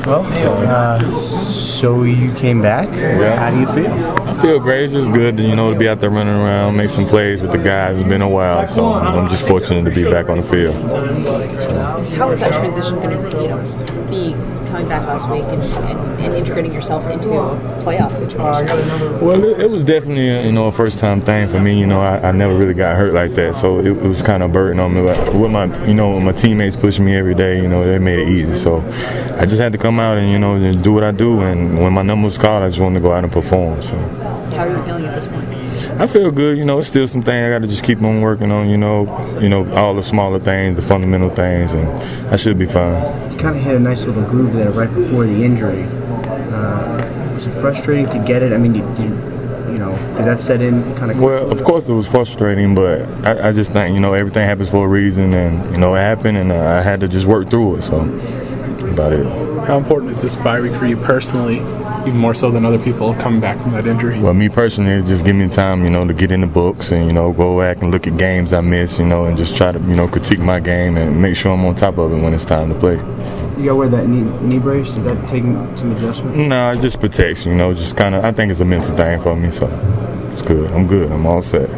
Well, so you came back. Yeah. How do you feel? I feel great. It's just good, to be out there running around, make some plays with the guys. It's been a while, so I'm just fortunate to be back on the field. How is that transition going to, be coming back last week and integrating yourself into a playoff situation? Well, it was definitely a first-time thing for me. I never really got hurt like that, so it was kind of a burden on me. But with my teammates pushing me every day, they made it easy. So I just had to come out and do what I do. And when my number was called, I just wanted to go out and perform. So. How are you feeling at this point? I feel good. It's still some things I got to just keep on working on. All the smaller things, the fundamental things, and I should be fine. You kind of hit a nice little groove there right before the injury. Was it frustrating to get it? I mean, did that set in kind of? Well, of course it was frustrating, but I just think everything happens for a reason, and it happened, and I had to just work through it. So about it. How important is this bye week for you personally, even more so than other people coming back from that injury? Well, me personally, it just give me time, to get in the books and, go back and look at games I missed, and just try to, critique my game and make sure I'm on top of it when it's time to play. You got to wear that knee brace? Is that taking some adjustment? No, it just protects, just kind of, I think it's a mental thing for me, so it's good. I'm all set.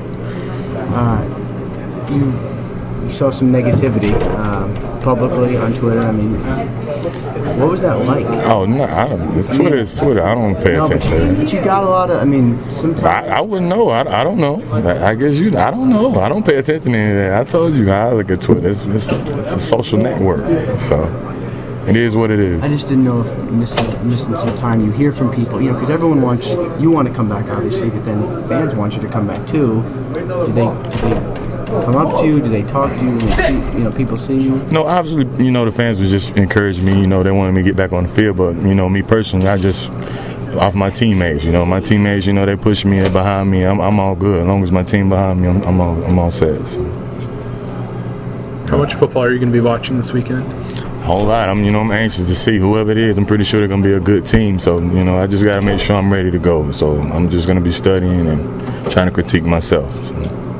You saw some negativity publicly on Twitter. I mean, what was that like? Oh, no, Twitter is Twitter. I don't pay attention. But you got a lot of, sometimes. I wouldn't know. I don't know. I guess I don't know. I don't pay attention to any of that. I told you, I look at Twitter. It's a social network. So it is what it is. I just didn't know if missing some time. You hear from people, because everyone wants, you want to come back, obviously, but then fans want you to come back too. Do they come up to you? Do they talk to you when they see, people see you? No, obviously, the fans would just encourage me. They wanted me to get back on the field, but me personally, I just off my teammates. My teammates, they push me, they're behind me. I'm all good. As long as my team behind me, I'm all set. So. How much football are you going to be watching this weekend? A whole lot. I'm anxious to see whoever it is. I'm pretty sure they're going to be a good team. So, I just got to make sure I'm ready to go. So I'm just going to be studying and trying to critique myself. So.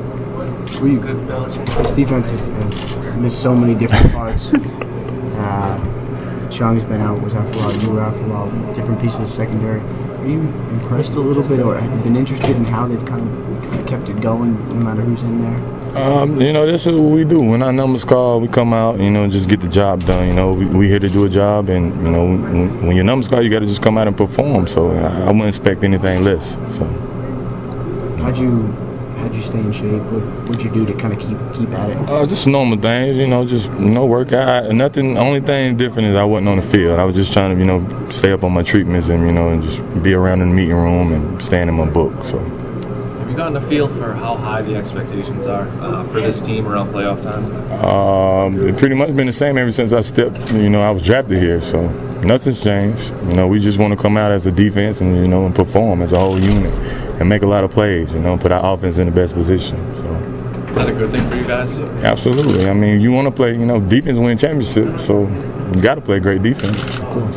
This defense has missed so many different parts. Chung's been out, was out for a while, you were out for a while, different pieces of the secondary. Are you impressed a little bit, or have you been interested in how they've kind of kept it going, no matter who's in there? This is what we do. When our numbers call, we come out, just get the job done. We here to do a job, and, when your numbers call, you got to just come out and perform. So I wouldn't expect anything less. So. How'd you stay in shape? What'd you do to kind of keep at it? Just normal things, just workout. Nothing. Only thing different is I wasn't on the field. I was just trying to, stay up on my treatments and and just be around in the meeting room and staying in my book. So. Have you gotten a feel for how high the expectations are for this team around playoff time? It's pretty much been the same ever since I stepped. I was drafted here, so nothing's changed. We just want to come out as a defense and and perform as a whole unit and make a lot of plays. Put our offense in the best position. So. Is that a good thing for you guys? Absolutely. You want to play. Defense win championships, so you got to play great defense, of course.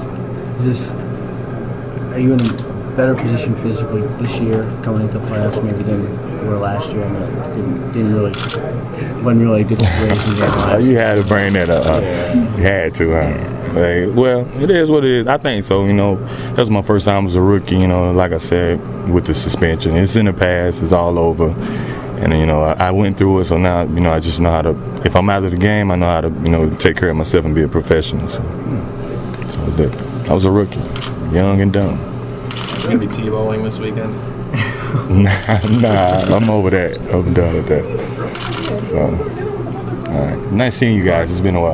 Are you in a better position physically this year going into the playoffs maybe than you were last year? Wasn't really a good situation. You had to bring that up. You had to, huh? Well, it is what it is. I think so. That's my first time as a rookie. Like I said, with the suspension, it's in the past. It's all over. And I went through it. So now, I just know how to. If I'm out of the game, I know how to, take care of myself and be a professional. So I was a rookie, young and dumb. You gonna be T-bowling this weekend? Nah, I'm over that. I'm done with that. So, all right. Nice seeing you guys. It's been a while.